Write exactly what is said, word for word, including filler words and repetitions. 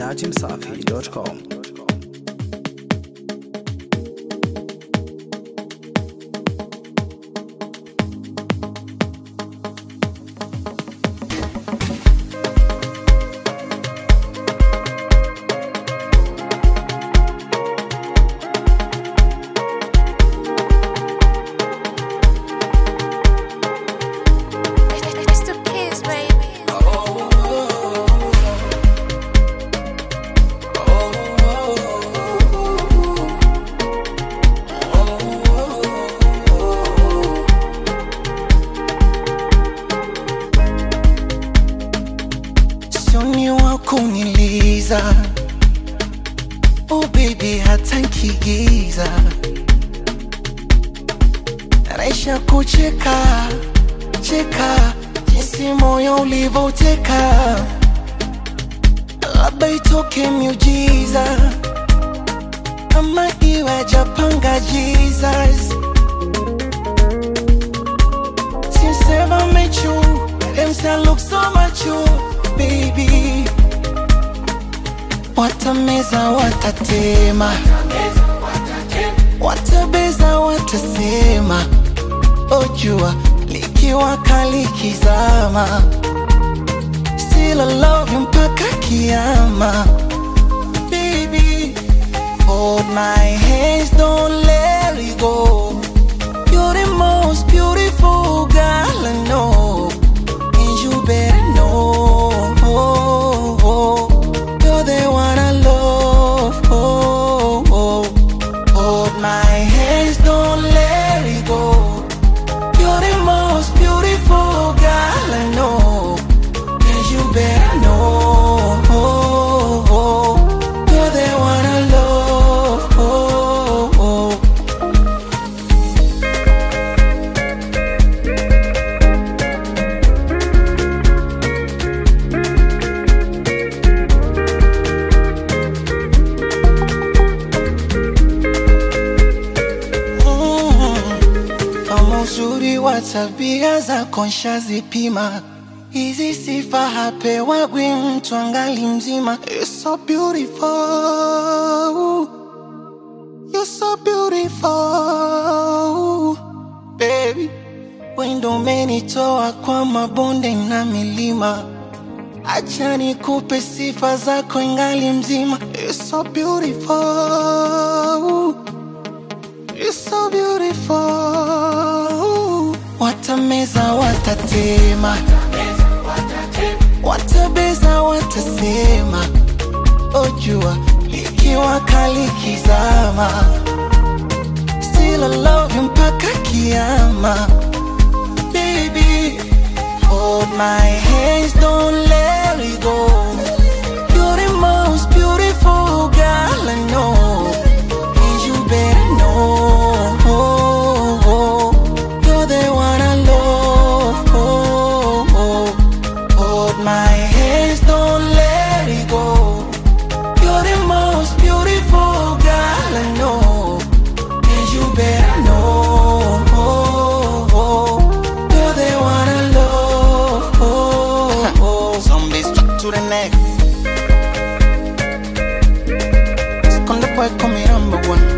dachimsafi dot com. Kuniliza, oh baby hata nkigiza naisha kucheka cheka jinsi moyo ulivoteka, labda itoke miujiza ama iwe japanga Jesus. Since ever met you, them say I look so much you, baby. Watameza watatema, watabeza watasema, ojua likiwa kali kizama, still I love you mpaka kiyama. Baby, hold my hands, don't let it go. You're the most beautiful girl I know, and you better know. You're the one I love, oh, oh. Hold my hands, don't let it go. You're the most beautiful girl I know, and you better know. You're the one I love, oh, oh. Uzuri wa tabia zako nshazipima, hizi sifa hapewagwi mtu angali mzima. You're so beautiful, you're so beautiful, baby. Wendo umenitoa kwa mabonde na milima, acha nikupe sifa zako ingali mzima. You're so beautiful, you're so beautiful. Watameza watatema, watabeza watasema, ojua likiwa kali kizama, still I love you mpaka kiyama. Baby, hold my hands, don't let it go. You're the most beautiful girl I know, and you better know. You're the one I love, oh, oh. Hold my hands, don't let it go. You're the most beautiful girl I know, and you better know. You're the one I love, oh, oh. Zombies stuck to the neck. Esconde boy, come here, number one.